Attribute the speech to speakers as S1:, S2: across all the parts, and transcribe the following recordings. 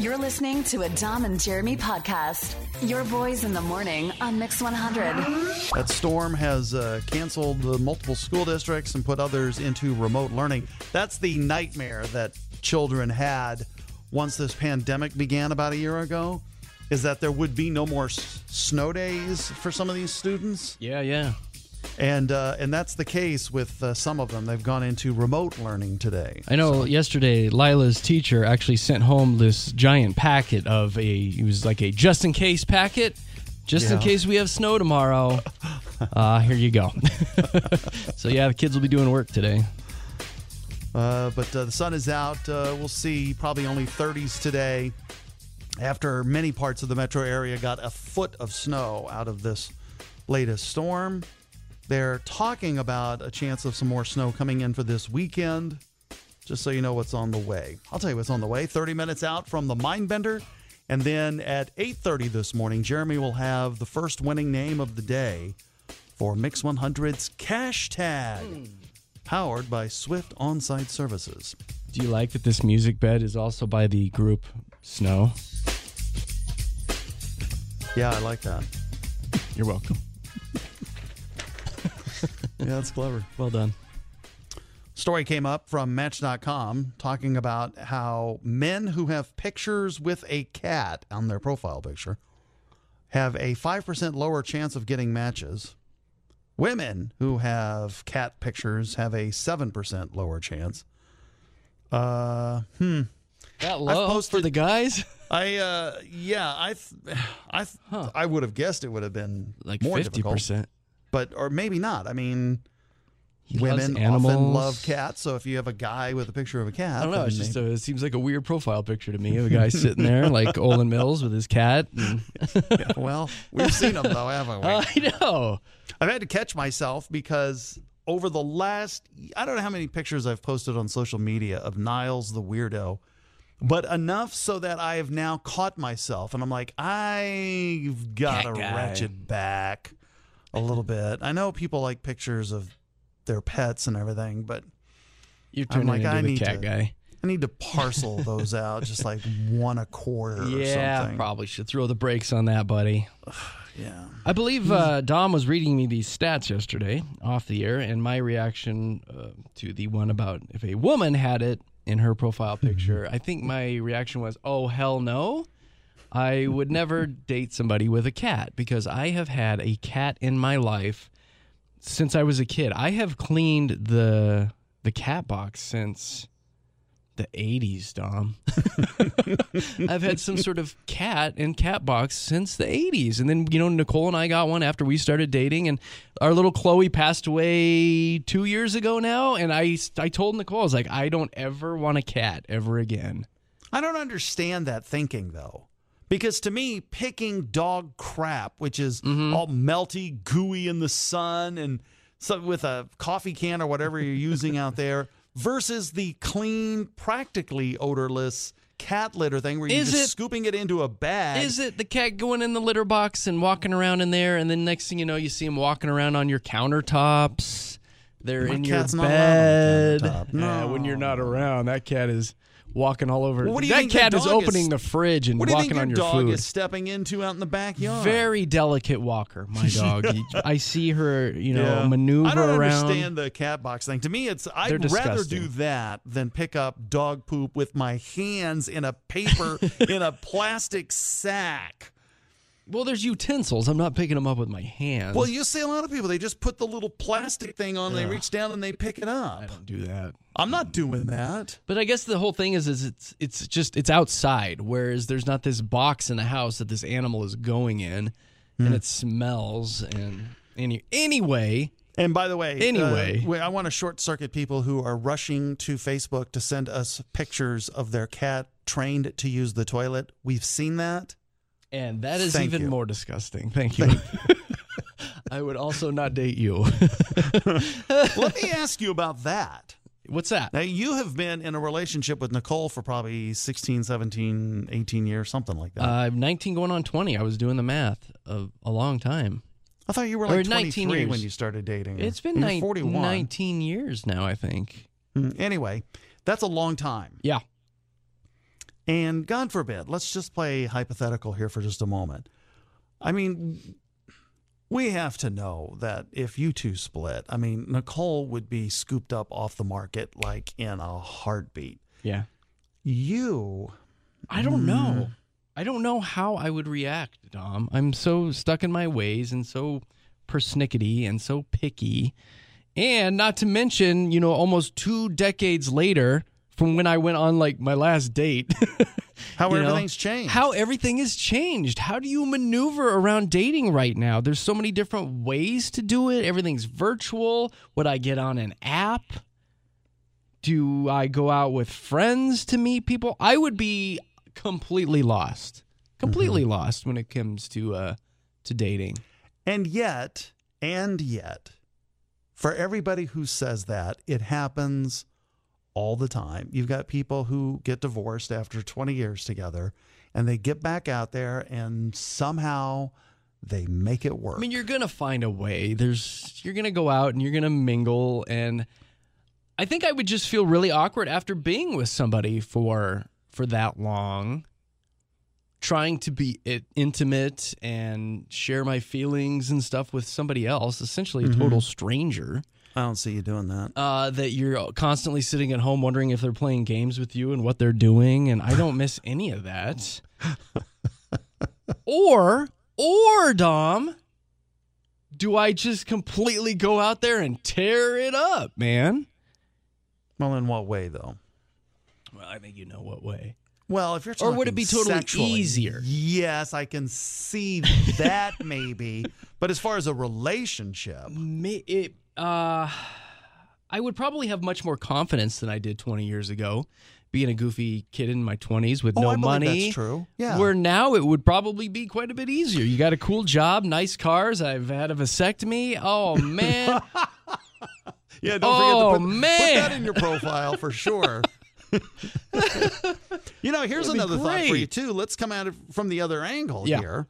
S1: You're listening to a Dom and Jeremy podcast. Your boys in the morning on Mix 100.
S2: That storm has canceled multiple school districts and put others into remote learning. That's the nightmare that children had once this pandemic began about a year ago, is that there would be no more snow days for some of these students.
S3: Yeah.
S2: And that's the case with some of them. They've gone into remote learning today.
S3: I know yesterday Lila's teacher actually sent home this giant packet of it was like a just-in-case packet. Just in case we have snow tomorrow. Here you go. So, yeah, the kids will be doing work today.
S2: But the sun is out. We'll see probably only 30s today after many parts of the metro area got a foot of snow out of this latest storm. They're talking about a chance of some more snow coming in for this weekend, just so you know what's on the way. I'll tell you what's on the way. 30 minutes out from the Mindbender. And then at 8:30 this morning, Jeremy will have the first winning name of the day for Mix 100's Cash Tag, powered by Swift On-Site Services.
S3: Do you like that this music bed is also by the group Snow?
S2: Yeah, I like that.
S3: You're welcome.
S2: Yeah, that's clever.
S3: Well done.
S2: Story came up from Match.com talking about how men who have pictures with a cat on their profile picture have a 5% lower chance of getting matches. Women who have cat pictures have a 7% lower chance.
S3: That low for the guys?
S2: I would have guessed it would have been
S3: like
S2: more
S3: 50%.
S2: difficult. Or maybe not. I mean, women
S3: loves
S2: often love cats, so if you have a guy with a picture of a cat...
S3: I don't know, it's just it seems like a weird profile picture to me of a guy sitting there like Olin Mills with his cat. And
S2: yeah, well, we've seen them though, haven't we?
S3: I know.
S2: I've had to catch myself because over the last... I don't know how many pictures I've posted on social media of Niles the Weirdo, but enough so that I have now caught myself, and I'm like, I've got to ratchet back a little bit. I know people like pictures of their pets and everything, but
S3: you're turning into the cat guy.
S2: I need to parcel those out, just like one a quarter or something.
S3: Yeah, probably should throw the brakes on that, buddy.
S2: Yeah.
S3: I believe Dom was reading me these stats yesterday off the air, and my reaction to the one about if a woman had it in her profile picture, I think my reaction was, oh, hell no. I would never date somebody with a cat because I have had a cat in my life since I was a kid. I have cleaned the cat box since the 80s, Dom. I've had some sort of cat and cat box since the 80s. And then, Nicole and I got one after we started dating, and our little Chloe passed away 2 years ago now. And I told Nicole, I was like, I don't ever want a cat ever again.
S2: I don't understand that thinking, though. Because to me, picking dog crap, which is all melty, gooey in the sun, and so with a coffee can or whatever you're using out there, versus the clean, practically odorless cat litter thing where you're just scooping it into a bag.
S3: Is it the cat going in the litter box and walking around in there, and then next thing you know, you see him walking around on your countertops? They're in your bed.
S2: No.
S3: When you're not around, that cat is walking all over. That cat is opening the fridge and walking on your food.
S2: What do you think your dog is stepping into out in the backyard?
S3: Very delicate walker, my dog. I see her, maneuver around.
S2: I don't understand the cat box thing. To me, I'd rather do that than pick up dog poop with my hands in a plastic sack.
S3: Well, there's utensils. I'm not picking them up with my hands.
S2: Well, you see a lot of people, they just put the little plastic thing on, they reach down and they pick it up.
S3: I don't do that.
S2: I'm not doing that.
S3: But I guess the whole thing is it's outside, whereas there's not this box in the house that this animal is going in, and it smells. And anyway.
S2: And by the way, I want to short circuit people who are rushing to Facebook to send us pictures of their cat trained to use the toilet. We've seen that.
S3: And that is even more disgusting. Thank you. I would also not date you.
S2: Let me ask you about that.
S3: What's that?
S2: Now, you have been in a relationship with Nicole for probably 16, 17, 18 years, something like that.
S3: 19 going on 20. I was doing the math of a long time.
S2: I thought you were like 23 when you started dating.
S3: It's been 19 years now, I think.
S2: Anyway, that's a long time.
S3: Yeah.
S2: And God forbid, let's just play hypothetical here for just a moment. I mean, we have to know that if you two split, I mean, Nicole would be scooped up off the market like in a heartbeat.
S3: Yeah.
S2: I
S3: don't know. I don't know how I would react, Dom. I'm so stuck in my ways and so persnickety and so picky. And not to mention, almost 2 decades later from when I went on like my last date.
S2: How everything's changed.
S3: How everything has changed. How do you maneuver around dating right now? There's so many different ways to do it. Everything's virtual. Would I get on an app? Do I go out with friends to meet people? I would be completely lost. Completely lost when it comes to dating.
S2: And yet, for everybody who says that, it happens all the time. You've got people who get divorced after 20 years together, and they get back out there, and somehow they make it work.
S3: I mean, you're going to find a way. You're going to go out, and you're going to mingle, and I think I would just feel really awkward after being with somebody for that long, trying to be intimate and share my feelings and stuff with somebody else, essentially a total stranger.
S2: I don't see you doing that.
S3: That you're constantly sitting at home wondering if they're playing games with you and what they're doing, and I don't miss any of that. Or Dom, do I just completely go out there and tear it up, man?
S2: Well, in what way, though?
S3: Well, I think you know what way.
S2: Well, if you're talking
S3: or would it be totally
S2: sexually,
S3: easier?
S2: Yes, I can see that maybe. But as far as a relationship,
S3: I would probably have much more confidence than I did 20 years ago, being a goofy kid in my 20s with no
S2: I
S3: money.
S2: That's true. Yeah.
S3: Where now it would probably be quite a bit easier. You got a cool job, nice cars. I've had a vasectomy. Oh man.
S2: Yeah, don't forget to put
S3: man.
S2: that in your profile for sure. Here's another thought for you too. Let's come at it from the other angle here.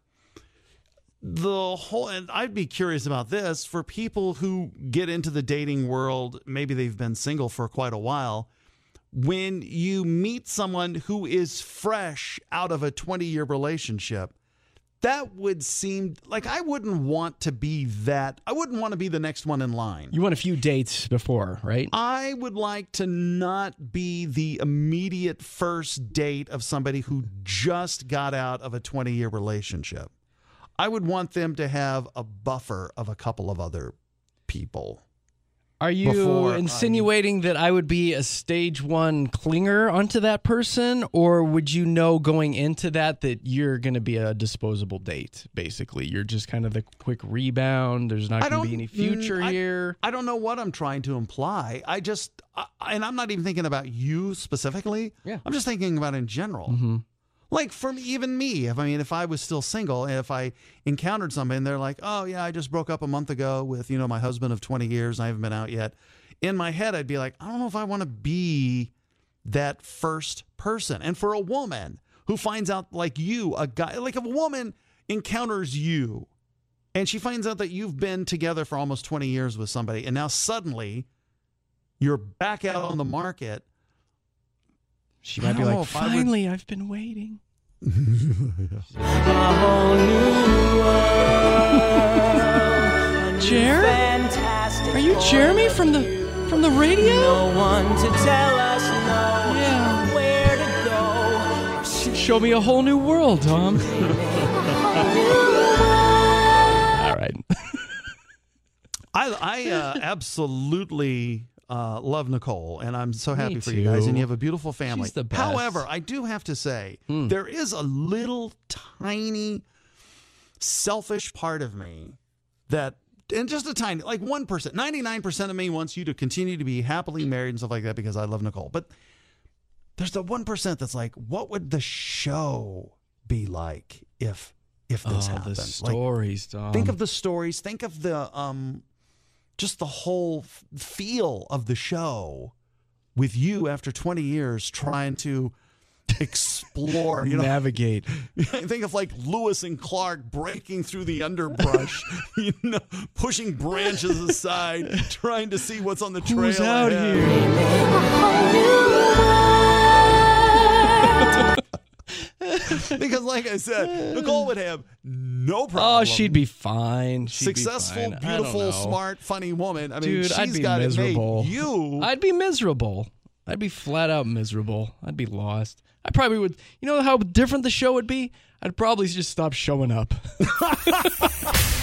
S2: And I'd be curious about this for people who get into the dating world. Maybe they've been single for quite a while. When you meet someone who is fresh out of a 20-year relationship, that would seem like I wouldn't want to be that. I wouldn't want to be the next one in line.
S3: You want a few dates before, right?
S2: I would like to not be the immediate first date of somebody who just got out of a 20-year relationship. I would want them to have a buffer of a couple of other people.
S3: Are you insinuating that I would be a stage 1 clinger onto that person, or would you know going into that you're going to be a disposable date, basically? You're just kind of the quick rebound. There's not going to be any future here.
S2: I don't know what I'm trying to imply. And I'm not even thinking about you specifically.
S3: Yeah.
S2: I'm just thinking about in general.
S3: Mm-hmm.
S2: Like even me, if I was still single and if I encountered somebody and they're like, oh yeah, I just broke up a month ago with, my husband of 20 years. I haven't been out yet. In my head, I'd be like, I don't know if I want to be that first person. And for a woman who finds out like you, a guy, like if a woman encounters you and she finds out that you've been together for almost 20 years with somebody and now suddenly you're back out on the market.
S3: She might be like, finally, I've been waiting.
S4: A whole new world.
S3: Jer? Are you Jeremy from the radio?
S4: No one to tell us where to go.
S3: Show me a whole new world, Tom. All right.
S2: I absolutely love Nicole, and I'm so happy for you
S3: too.
S2: guys, and you have a beautiful family.
S3: She's the best.
S2: However, I do have to say, there is a little tiny selfish part of me that, and just a tiny, like 1%, 99% of me wants you to continue to be happily married and stuff like that because I love Nicole. But there's the 1% that's like, what would the show be like if this happened?
S3: The stories, Tom.
S2: Think of the stories. Think of the just the whole feel of the show with you after 20 years trying to explore,
S3: navigate.
S2: Think of like Lewis and Clark breaking through the underbrush, pushing branches aside, trying to see what's on the trail.
S3: Who's out
S2: ahead.
S3: here?
S2: Because, like I said, Nicole would have no problem.
S3: Oh, she'd be fine. She'd
S2: Successful,
S3: be fine. I don't
S2: beautiful,
S3: know.
S2: smart, funny woman. I mean,
S3: Dude,
S2: she's
S3: I'd be
S2: got
S3: miserable.
S2: it made. You.
S3: I'd be miserable. I'd be flat out miserable. I'd be lost. I probably would. You know how different the show would be? I'd probably just stop showing up.